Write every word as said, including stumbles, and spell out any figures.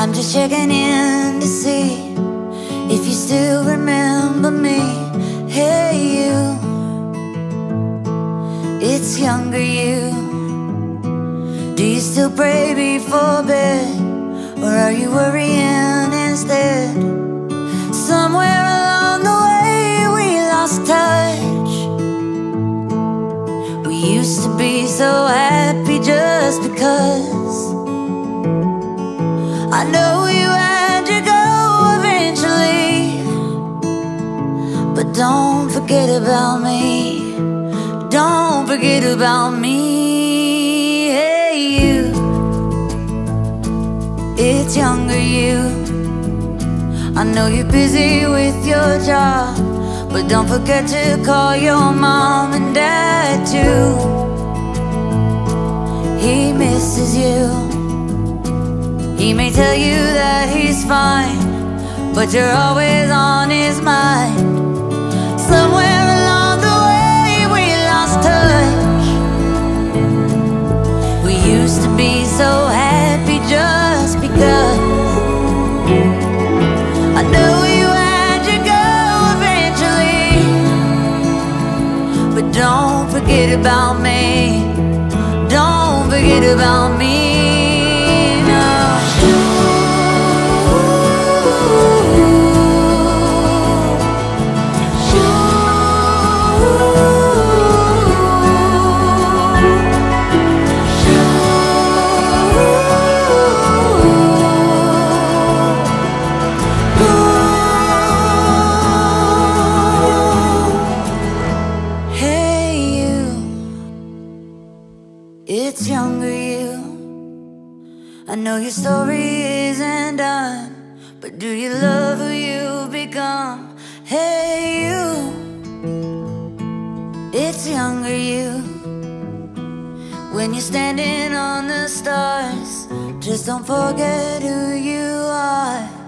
I'm just checking in to see if you still remember me. Hey you, it's younger you. Do you still pray before bed, or are you worrying instead? Somewhere along the way we lost touch. We used to be so happy just because. I know you had to go eventually, but don't forget about me. Don't forget about me. Hey you, it's younger you. I know you're busy with your job, but don't forget to call your mom and dad too. He misses you. He may tell you that he's fine, but you're always on his mind. Somewhere along the way we lost touch. We used to be so happy just because. I know you had to go eventually, but don't forget about me. Don't forget about me. It's younger you. I know your story isn't done, but do you love who you've become? Hey you, it's younger you. When you're standing on the stars, just don't forget who you are.